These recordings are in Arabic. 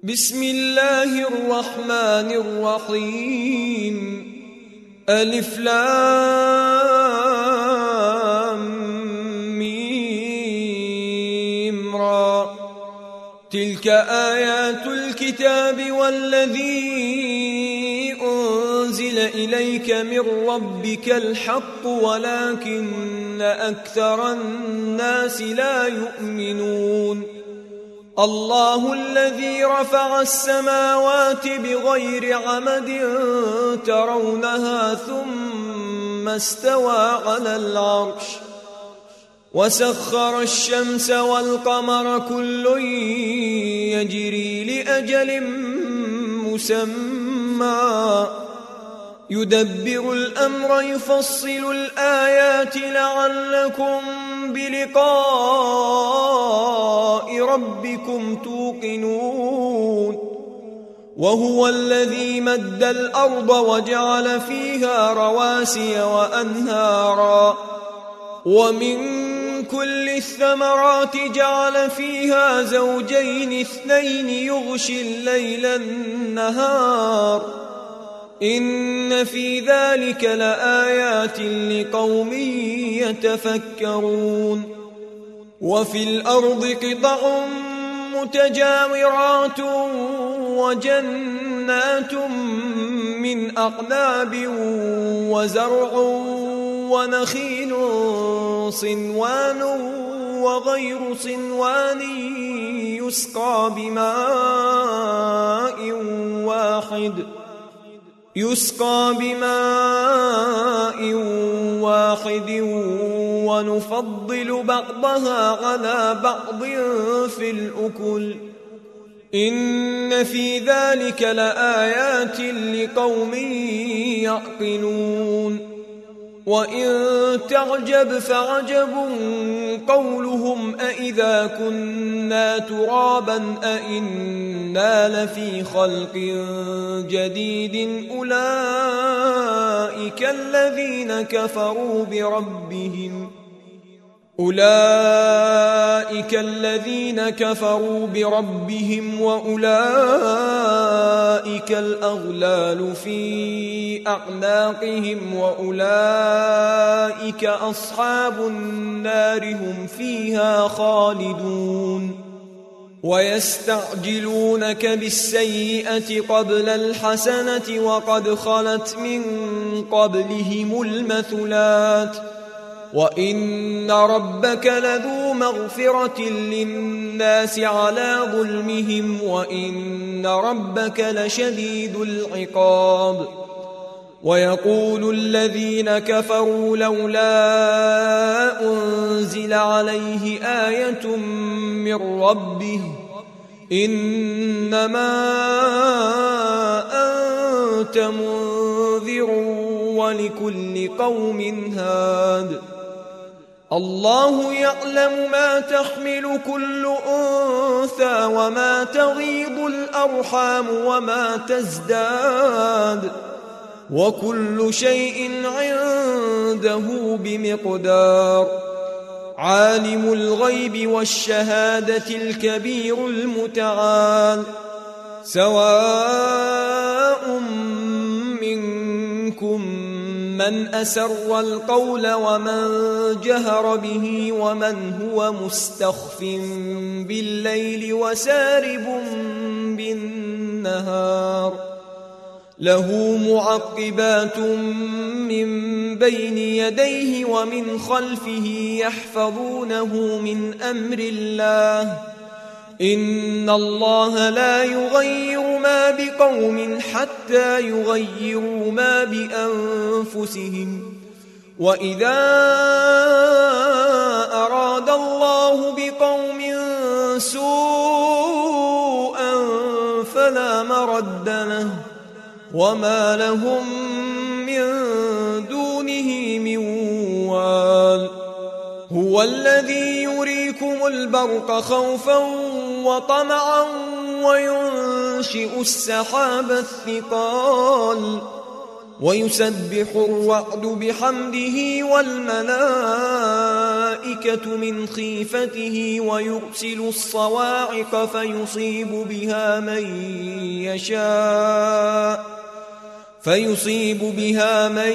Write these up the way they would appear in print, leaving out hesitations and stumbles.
بسم الله الرحمن الرحيم. ألف لام ميم را. تلك آيات الكتاب والذي أنزل إليك من ربك الحق ولكن أكثر الناس لا يؤمنون. الله الذي رفع السماوات بغير عمد ترونها ثم استوى على العرش وسخر الشمس والقمر كل يجري لأجل مسمى يدبر الأمر يفصل الآيات لعلكم بلقاء ربكم توقنون. وهو الذي مد الأرض وجعل فيها رواسي وأنهارا ومن كل الثمرات جعل فيها زوجين اثنين يغشي الليل النهار إن في ذلك لآيات لقوم يتفكرون. وفي الأرض قطع متجاورات وجنات من أعناب وزرع ونخيل صنوان وغير صنوان يسقى بماء واحد ونفضل بعضها على بعض في الأكل إن في ذلك لآيات لقوم يعقلون. وإن تعجب فعجب قولهم أإذا كنا ترابا أإنا لفي خلق جديد أولئك الذين كفروا بربهم وأولئك الأغلال في أعناقهم وأولئك أصحاب النار هم فيها خالدون. ويستعجلونك بالسيئة قبل الحسنة وقد خلت من قبلهم المثلات وإن ربك لذو مغفرة للناس على ظلمهم وإن ربك لشديد العقاب. ويقول الذين كفروا لولا أنزل عليه آية من ربه إنما أنت منذر ولكل قوم هاد. الله يعلم ما تحمل كل أنثى وما تغيض الأرحام وما تزداد وكل شيء عنده بمقدار. عالم الغيب والشهادة الكبير المتعال. سواء منكم من أسر القول ومن جهر به ومن هو مستخف بالليل وسارب بالنهار له معقبات من بين يديه ومن خلفه يحفظونه من أمر الله إن الله لا يغير ما بقوم حتى يغيروا ما بأنفسهم وإذا أراد الله بقوم سوءا فلا مرد له وما لهم من دونه من وال. هو الذي يريكم البرق خوفا وطمعا وينشئ السحاب الثقال ويسبح الرعد بحمده والملائكة من خيفته ويرسل الصواعق فيصيب بها من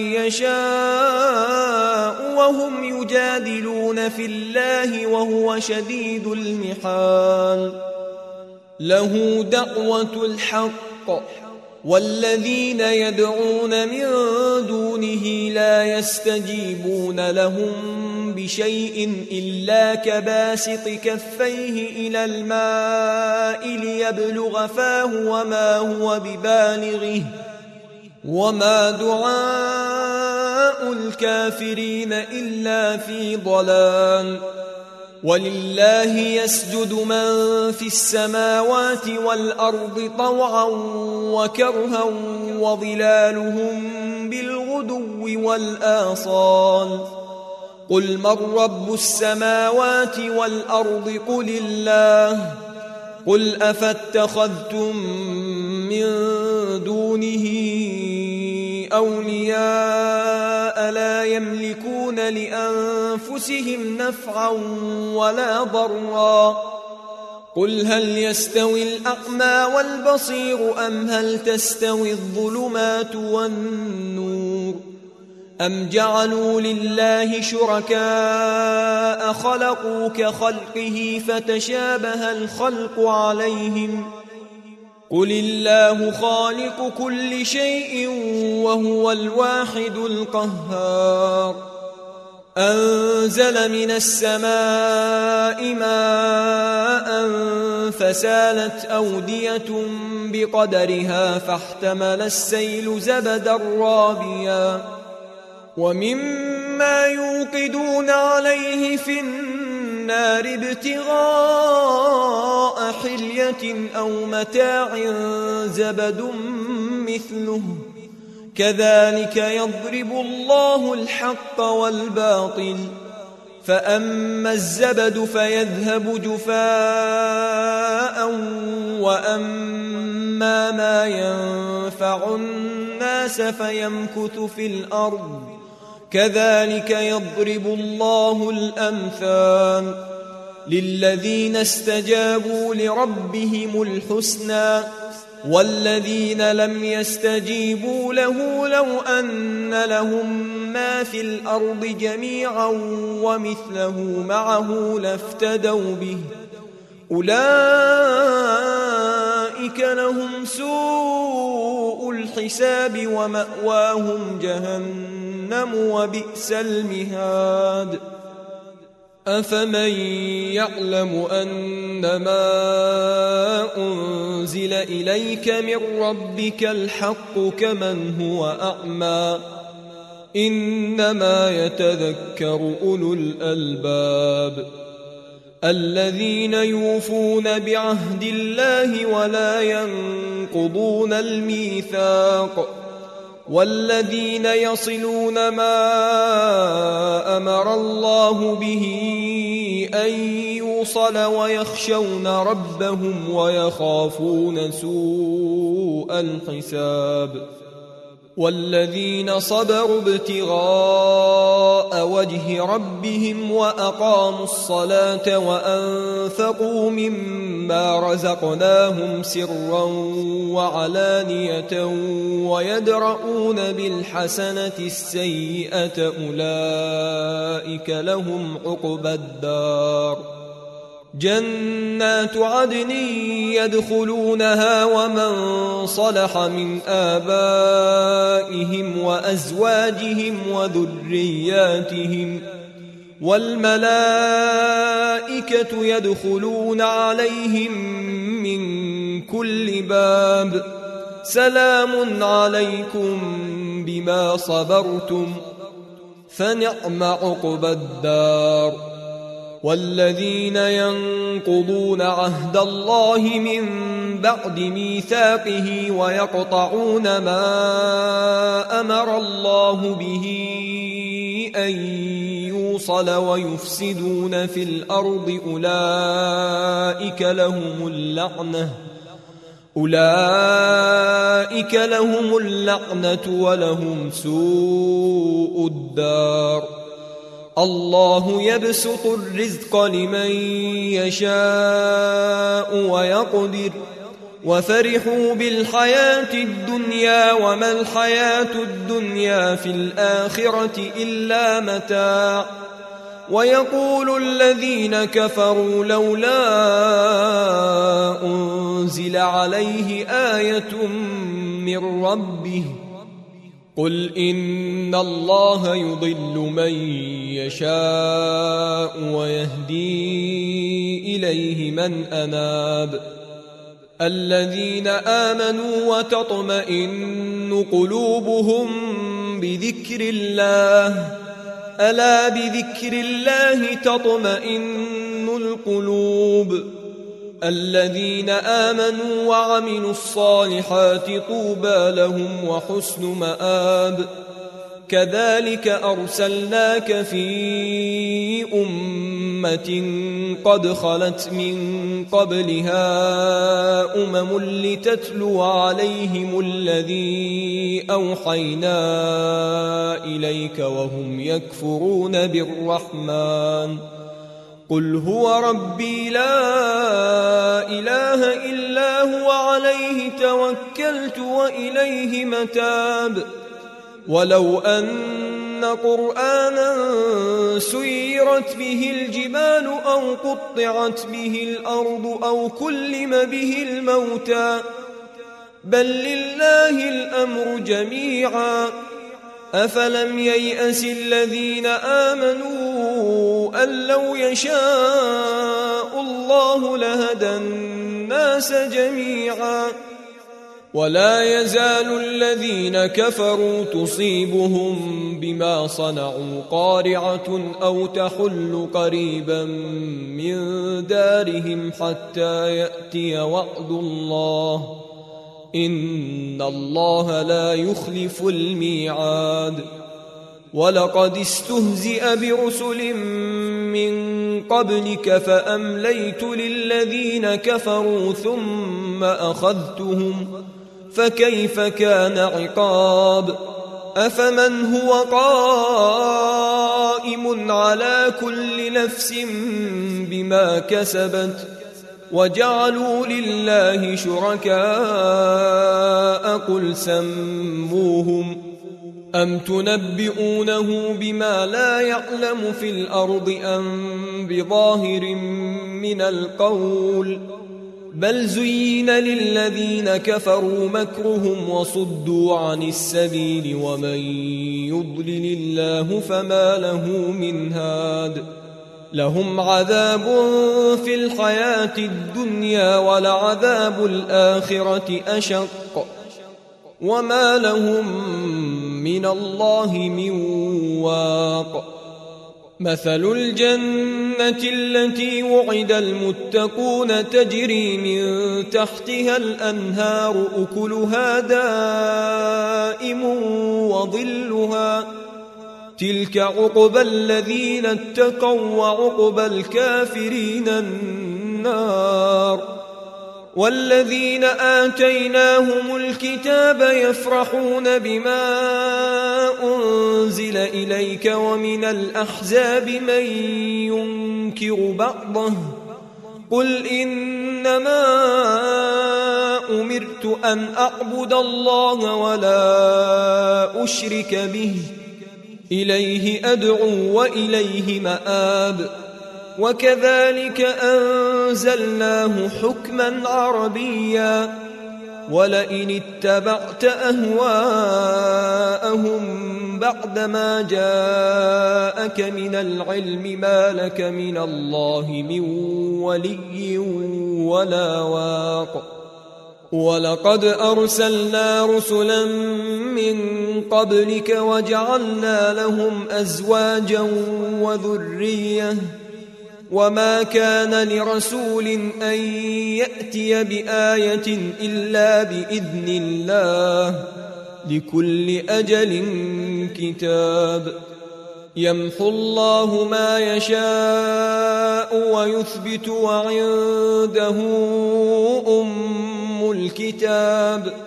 يشاء وهم يجادلون في الله وهو شديد المحال. له دعوة الحق والذين يدعون من دونه لا يستجيبون لهم بشيء إلا كباسط كفيه إلى الماء ليبلغ فاه وما هو ببالغه وما دعاء الكافرين إلا في ضلال. ولله يسجد من في السماوات والأرض طوعا وكرها وظلالهم بالغدو والآصال. قل من رب السماوات والأرض قل الله. قل أفاتخذتم من دونه أولياء لا يملكون لأنفسهم نفعا ولا ضرا. قل هل يستوي الأعمى والبصير أم هل تستوي الظلمات والنور أم جعلوا لله شركاء خلقوا كخلقه فتشابه الخلق عليهم. قل الله خالق كل شيء وهو الواحد القهار. أنزل من السماء ماء فسالت أودية بقدرها فاحتمل السيل زبدا رابيا ومما يوقدون عليه في النار ابتغاء حلية أو متاع زبد مثله كذلك يضرب الله الحق والباطل. فأما الزبد فيذهب جفاء وأما ما ينفع الناس فيمكث في الأرض كذلك يضرب الله الأمثال. للذين استجابوا لربهم الحسنى والذين لم يستجيبوا له لو أن لهم ما في الأرض جميعا ومثله معه لافتدوا به أولئك لهم سوء الحساب ومأواهم جهنم وبئس المهاد. أفمن يعلم أنما أنزل إليك من ربك الحق كمن هو أعمى إنما يتذكر أولو الألباب الذين يوفون بعهد الله ولا ينقضون الميثاق والذين يصلون ما أمر الله به أن يوصل ويخشون ربهم ويخافون سوء الحساب والذين صبروا ابتغاء وجه ربهم وأقاموا الصلاة وأنفقوا مما رزقناهم سرا وعلانية ويدرؤون بالحسنة السيئة أولئك لهم عقبى الدار جنات عدن يدخلونها ومن صلح من آبائهم وأزواجهم وذرياتهم والملائكة يدخلون عليهم من كل باب سلام عليكم بما صبرتم فنعم عقبى الدار. والذين ينقضون عهد الله من بعد ميثاقه ويقطعون ما أمر الله به أن يوصل ويفسدون في الأرض أولئك لهم اللعنة ولهم سوء الدار. الله يبسط الرزق لمن يشاء ويقدر وفرحوا بالحياة الدنيا وما الحياة الدنيا في الآخرة إلا متاع. ويقول الذين كفروا لولا أنزل عليه آية من ربه قل إن الله يضل من يشاء ويهدي إليه من أناب. الذين آمنوا وتطمئن قلوبهم بذكر الله ألا بذكر الله تطمئن القلوب. الذين آمنوا وعملوا الصالحات طوبى لهم وحسن مآب. كذلك أرسلناك في أمة قد خلت من قبلها لتتلو عليهم الذي أوحينا إليك وهم يكفرون بالرحمن قل هو ربي لا إله إلا هو عليه توكلت وإليه متاب. ولو أن قرآنا سيرت به الجبال أو قطعت به الأرض أو كلم به الموتى بل لله الأمر جميعا أفلم ييأس الذين آمنوا أن لو يشاء الله لهدى الناس جميعا. ولا يزال الذين كفروا تصيبهم بما صنعوا قارعة أو تحل قريبا من دارهم حتى يأتي وعد الله إن الله لا يخلف الميعاد. ولقد استهزئ برسل من قبلك فأمليت للذين كفروا ثم أخذتهم فكيف كان عقاب. أفمن هو قائم على كل نفس بما كسبت وجعلوا لله شركاء قل سموهم أم تنبئونه بما لا يعلم في الأرض أم بظاهر من القول بل زين للذين كفروا مكرهم وصدوا عن السبيل ومن يضلل الله فما له من هاد. لهم عذاب في الحياة الدنيا ولعذاب الآخرة أشق وما لهم من الله من واق. مثل الجنة التي وعد المتقون تجري من تحتها الأنهار أكلها دائم وظلها تلك عقبى الذين اتقوا وعقبى الكافرين النار. والذين آتيناهم الكتاب يفرحون بما أنزل إليك ومن الأحزاب من ينكر بعضه قل إنما أمرت أن أعبد الله ولا أشرك به إليه أدعو وإليه مآب. وكذلك أنزلناه حكما عربيا ولئن اتبعت أهواءهم بعدما جاءك من العلم ما لك من الله من ولي ولا واق. ولقد أرسلنا رسلا من قبلك وجعلنا لهم أزواجا وذرية وما كان لرسول أن يأتي بآية إلا بإذن الله لكل أجل كتاب. يمحو الله ما يشاء ويثبت وعنده أم الكتاب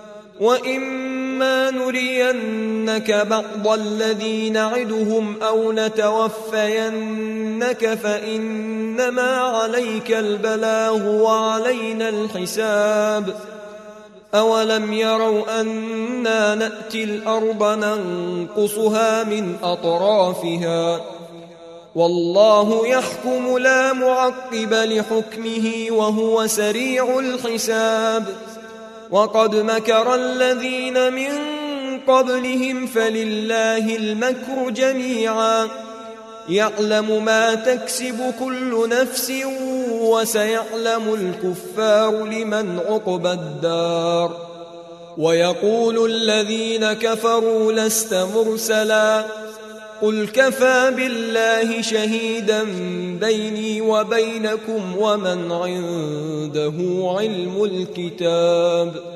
وإما نرينك بعض الذي نعدهم أو نتوفينك فإنما عليك البلاغ وعلينا الحساب أولم يروا أنا نأتي الأرض ننقصها من أطرافها والله يحكم لا معقب لحكمه وهو سريع الحساب وقد مكر الذين من قبلهم فلله المكر جميعا يعلم ما تكسب كل نفس وسيعلم الكفار لمن عقبى الدار ويقول الذين كفروا لست مرسلا قل كفى بالله شهيدا بيني وبينكم ومن عنده علم الكتاب